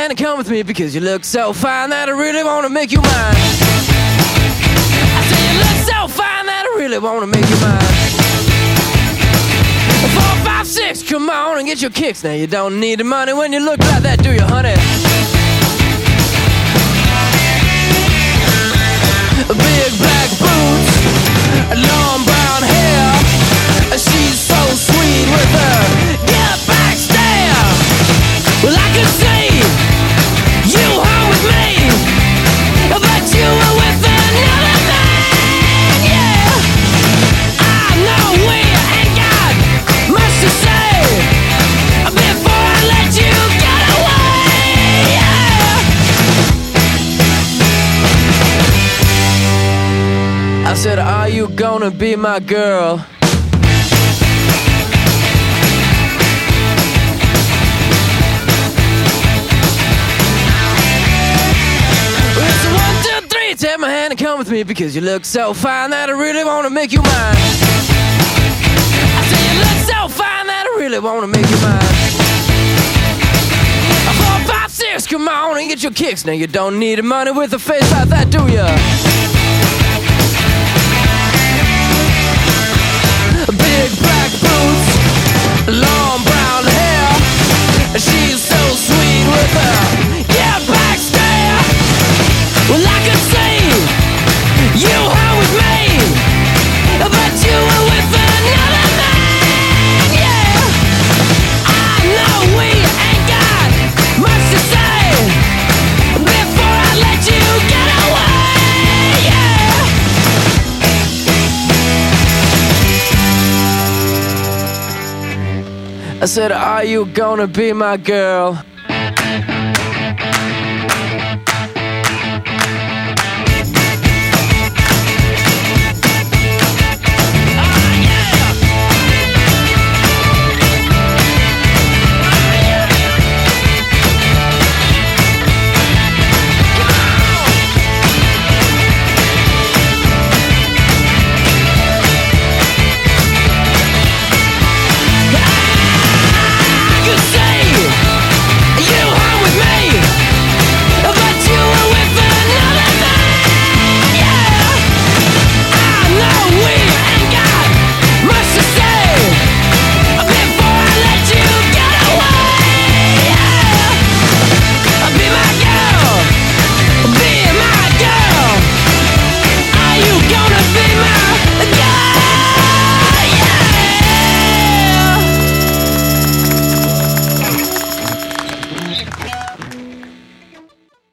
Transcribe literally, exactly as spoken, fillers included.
hand and come with me, because you look so fine that I really wanna make you mine. I say you look so fine that I really wanna make you mine. Four, five, six, come on and get your kicks. Now you don't need the money when you look like that, do you, honey? Big black boots, long brown hair. She's so sweet with her get back stare. Well, I could see you home with me, but you were with another man, yeah. I know we ain't got much to say before I let you get away, yeah. I said, are you gonna be my girl? Take my hand and come with me, because you look so fine that I really wanna make you mine. I say you look so fine that I really wanna make you mine. Four, five, six, come on and get your kicks. Now you don't need the money with a face like that, do ya? Big black boots, long brown hair. She's so sweet with her yeah, back stare. Well, I could see you home with me, but you were with another man, yeah. I know we ain't got much to say before I let you get away, yeah. I said, are you gonna be my girl?